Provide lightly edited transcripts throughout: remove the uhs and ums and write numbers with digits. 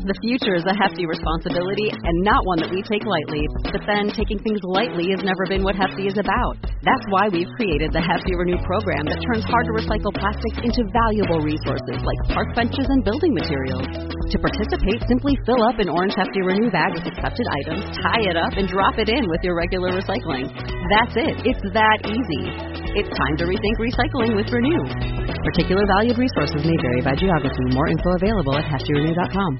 The future is a hefty responsibility and not one that we take lightly. But then taking things lightly has never been what Hefty is about. That's why we've created the Hefty Renew program that turns hard-to-recycle plastics into valuable resources like park benches and building materials. To participate, simply fill up an orange Hefty Renew bag with accepted items, tie it up, and drop it in with your regular recycling. That's it. It's that easy. It's time to rethink recycling with Renew. Particular valued resources may vary by geography. More info available at heftyrenew.com.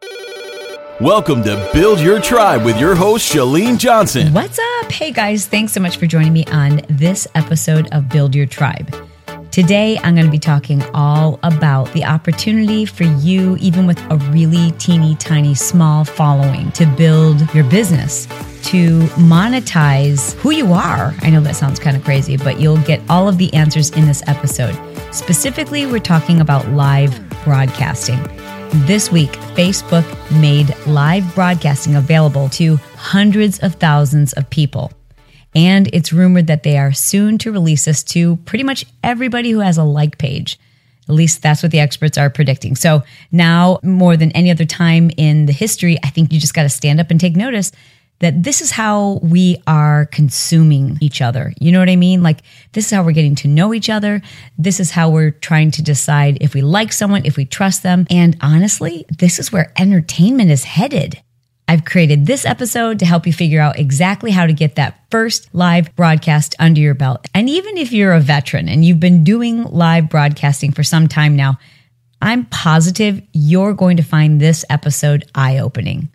Welcome to Build Your Tribe with your host, Chalene Johnson. What's up? Hey guys, thanks so much for joining me on this episode of Build Your Tribe. Today, I'm going to be talking all about the opportunity for you, even with a really teeny tiny small following, to build your business, to monetize who you are. I know that sounds kind of crazy, but you'll get all of the answers in this episode. Specifically, we're talking about live broadcasting. This week, Facebook made live broadcasting available to hundreds of thousands of people. And it's rumored that they are soon to release this to pretty much everybody who has a like page. At least that's what the experts are predicting. So now, more than any other time in the history, I think you just got to stand up and take notice that this is how we are consuming each other. You know what I mean? Like, this is how we're getting to know each other. This is how we're trying to decide if we like someone, if we trust them. And honestly, this is where entertainment is headed. I've created this episode to help you figure out exactly how to get that first live broadcast under your belt. And even if you're a veteran and you've been doing live broadcasting for some time now, I'm positive you're going to find this episode eye-opening.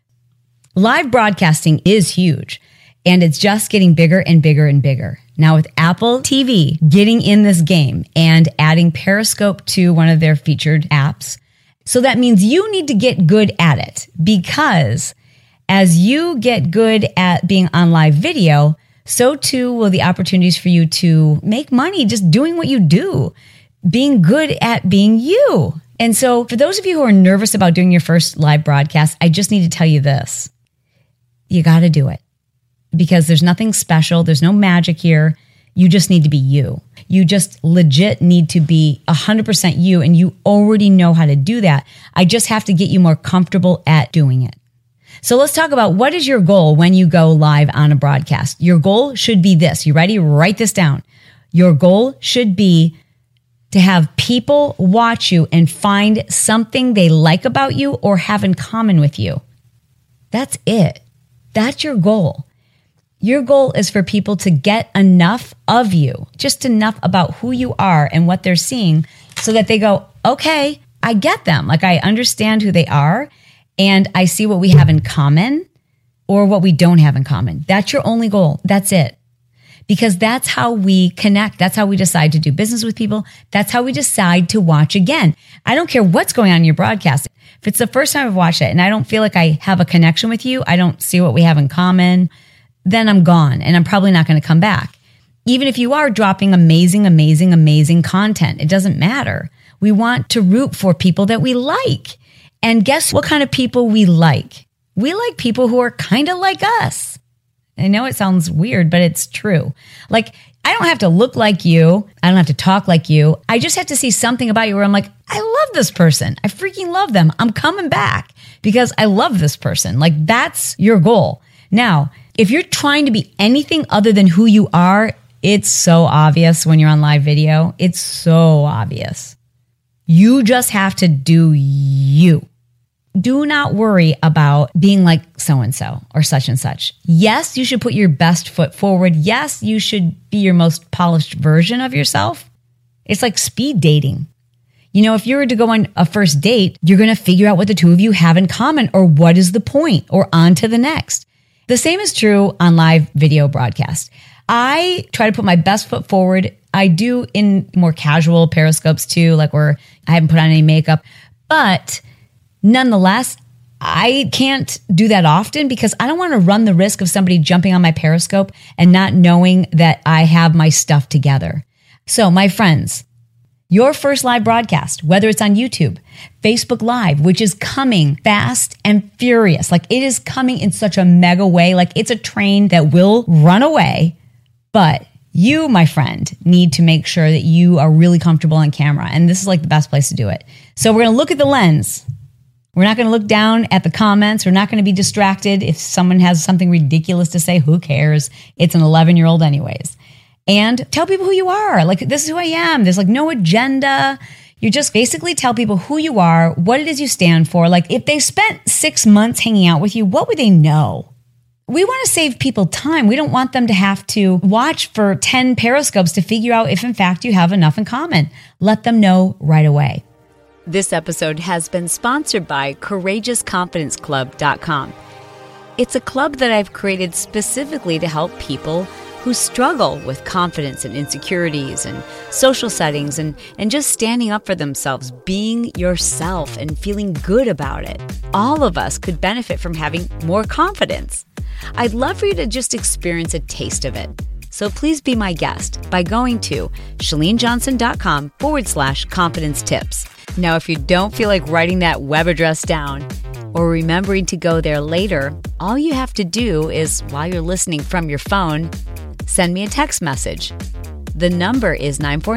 Live broadcasting is huge, and it's just getting bigger and bigger and bigger. Now, with Apple TV getting in this game and adding Periscope to one of their featured apps, so that means you need to get good at it, because as you get good at being on live video, so too will the opportunities for you to make money just doing what you do, being good at being you. And so for those of you who are nervous about doing your first live broadcast, I just need to tell you this. You got to do it, because there's nothing special. There's no magic here. You just need to be you. You just legit need to be 100% you, and you already know how to do that. I just have to get you more comfortable at doing it. So let's talk about, what is your goal when you go live on a broadcast? Your goal should be this. You ready? Write this down. Your goal should be to have people watch you and find something they like about you or have in common with you. That's it. That's your goal. Your goal is for people to get enough of you, just enough about who you are and what they're seeing, so that they go, okay, I get them. Like, I understand who they are, and I see what we have in common or what we don't have in common. That's your only goal. That's it. Because that's how we connect. That's how we decide to do business with people. That's how we decide to watch again. I don't care what's going on in your broadcast. If it's the first time I've watched it and I don't feel like I have a connection with you, I don't see what we have in common, then I'm gone and I'm probably not going to come back. Even if you are dropping amazing, amazing, amazing content, it doesn't matter. We want to root for people that we like. And guess what kind of people we like? We like people who are kind of like us. I know it sounds weird, but it's true. Like, I don't have to look like you. I don't have to talk like you. I just have to see something about you where I'm like, I love this person. I freaking love them. I'm coming back because I love this person. Like, that's your goal. Now, if you're trying to be anything other than who you are, it's so obvious when you're on live video. It's so obvious. You just have to do you. Do not worry about being like so-and-so or such and such. Yes, you should put your best foot forward. Yes, you should be your most polished version of yourself. It's like speed dating. You know, if you were to go on a first date, you're going to figure out what the two of you have in common, or what is the point, or on to the next. The same is true on live video broadcast. I try to put my best foot forward. I do in more casual Periscopes too, like where I haven't put on any makeup, but nonetheless, I can't do that often because I don't want to run the risk of somebody jumping on my Periscope and not knowing that I have my stuff together. So my friends, your first live broadcast, whether it's on YouTube, Facebook Live, which is coming fast and furious, like it is coming in such a mega way, like it's a train that will run away, but you, my friend, need to make sure that you are really comfortable on camera. And this is like the best place to do it. So we're going to look at the lens. We're not going to look down at the comments. We're not going to be distracted. If someone has something ridiculous to say, who cares? It's an 11-year-old anyways. And tell people who you are. Like, this is who I am. There's like no agenda. You just basically tell people who you are, what it is you stand for. Like, if they spent 6 months hanging out with you, what would they know? We want to save people time. We don't want them to have to watch for 10 periscopes to figure out if, in fact, you have enough in common. Let them know right away. This episode has been sponsored by CourageousConfidenceClub.com. It's a club that I've created specifically to help people who struggle with confidence and insecurities and social settings and just standing up for themselves, being yourself and feeling good about it. All of us could benefit from having more confidence. I'd love for you to just experience a taste of it. So please be my guest by going to ChaleneJohnson.com/confidence tips. Now, if you don't feel like writing that web address down or remembering to go there later, all you have to do is, while you're listening from your phone, send me a text message. The number is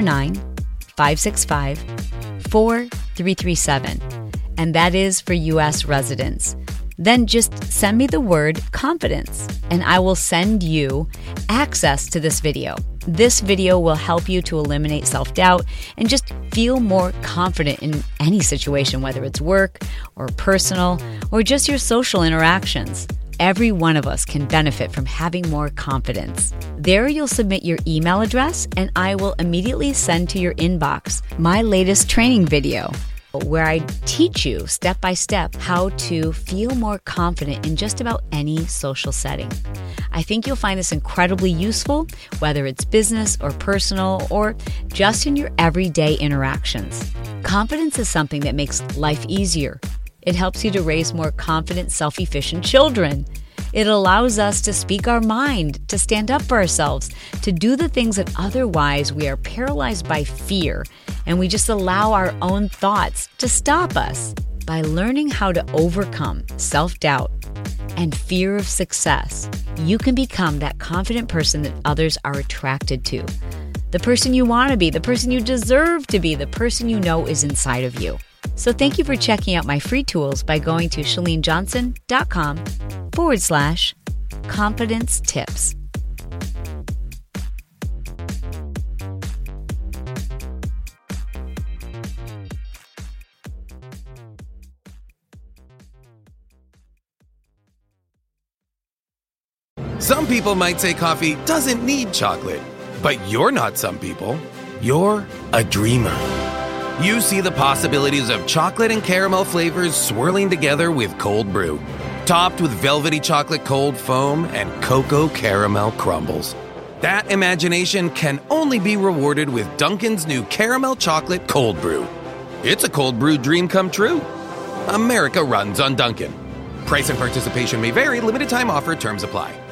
949-565-4337, and that is for U.S. residents. Then just send me the word confidence, and I will send you access to this video. This video will help you to eliminate self-doubt and just feel more confident in any situation, whether it's work or personal or just your social interactions. Every one of us can benefit from having more confidence. There you'll submit your email address, and I will immediately send to your inbox my latest training video, where I teach you step by step how to feel more confident in just about any social setting. I think you'll find this incredibly useful, whether it's business or personal or just in your everyday interactions. Confidence is something that makes life easier. It helps you to raise more confident, self-efficient children. It allows us to speak our mind, to stand up for ourselves, to do the things that otherwise we are paralyzed by fear, and we just allow our own thoughts to stop us. By learning how to overcome self-doubt and fear of success, you can become that confident person that others are attracted to. The person you want to be, the person you deserve to be, the person you know is inside of you. So thank you for checking out my free tools by going to ChaleneJohnson.com/confidence tips. Some people might say coffee doesn't need chocolate, but you're not some people. You're a dreamer. You see the possibilities of chocolate and caramel flavors swirling together with cold brew, topped with velvety chocolate cold foam and cocoa caramel crumbles. That imagination can only be rewarded with Dunkin's new caramel chocolate cold brew. It's a cold brew dream come true. America runs on Dunkin'. Price and participation may vary. Limited time offer. Terms apply.